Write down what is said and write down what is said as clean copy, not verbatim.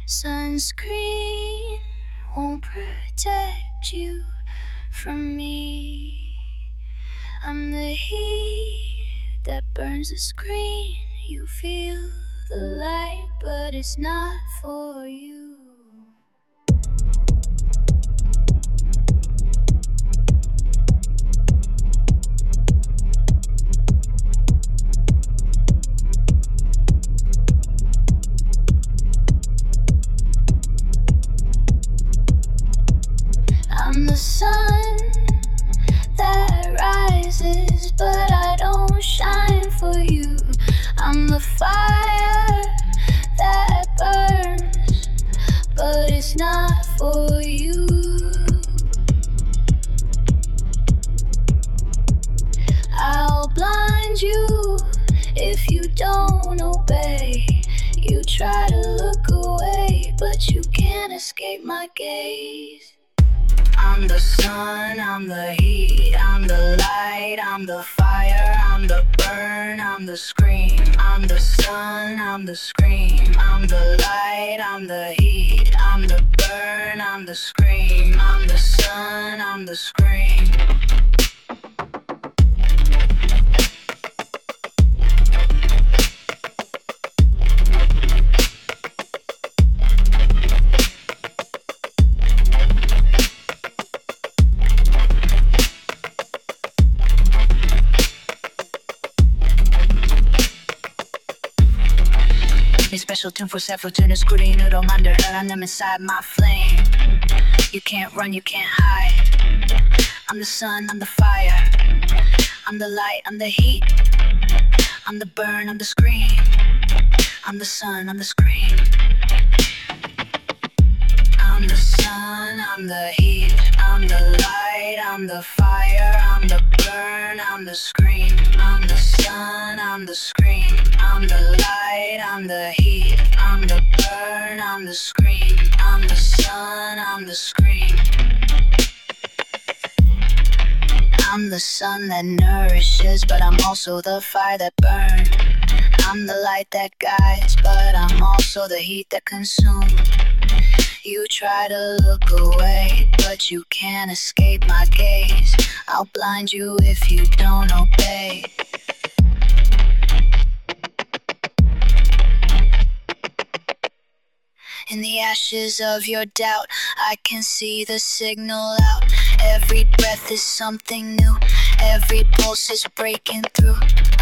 Sunscreen won't protect you from me. I'm the heat that burns the screen. You feel the light, but it's not for you. I'm the sun that rises, but I don't shine for you. I'm the fire that burns, but it's not for you. I'll blind you if you don't obey. You try to look away, but you can't escape my gaze. I'm the sun, I'm the heat, I'm the light, I'm the fire, I'm the burn, I'm the scream. I'm the sun, I'm the scream, I'm the light, I'm the heat, I'm the burn, I'm the scream. I'm the sun, I'm the scream. A special tune for several tuners, screwing noodle under, letting them inside my flame. You can't run, you can't hide. I'm the sun, I'm the fire. I'm the light, I'm the heat. I'm the burn, I'm the scream. I'm the sun, I'm the scream. I'm the sun, I'm the heat. I'm the light, I'm the fire. I'm the burn, I'm the scream. I'm the sun, I'm the scream. I'm the light, I'm the heat. I'm the burn, I'm the scream. I'm the sun, I'm the scream. I'm the sun that nourishes, but I'm also the fire that burns. I'm the light that guides, but I'm also the heat that consumes. You try to look away, but you can't escape my gaze. I'll blind you if you don't obey. In the ashes of your doubt, I can see the signal out. Every breath is something new. Every pulse is breaking through.